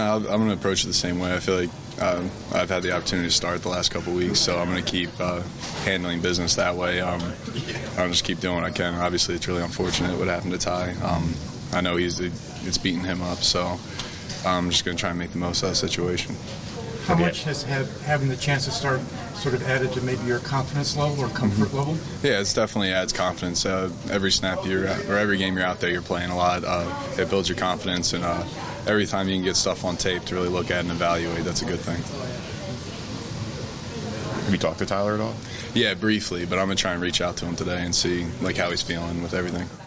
No, I'm going to approach it the same way. I feel like I've had the opportunity to start the last couple of weeks, so I'm going to keep handling business that way. I'll just keep doing what I can. Obviously, it's really unfortunate what happened to Ty. I know it's beating him up, so I'm just going to try and make the most of that situation. How much has having the chance to start sort of added to maybe your confidence level or comfort level? Yeah, it's definitely adds confidence. Every snap or every game you're out there, you're playing a lot. It builds your confidence, and every time you can get stuff on tape to really look at and evaluate, that's a good thing. Have you talked to Tyler at all? Yeah, briefly, but I'm going to try and reach out to him today and see how he's feeling with everything.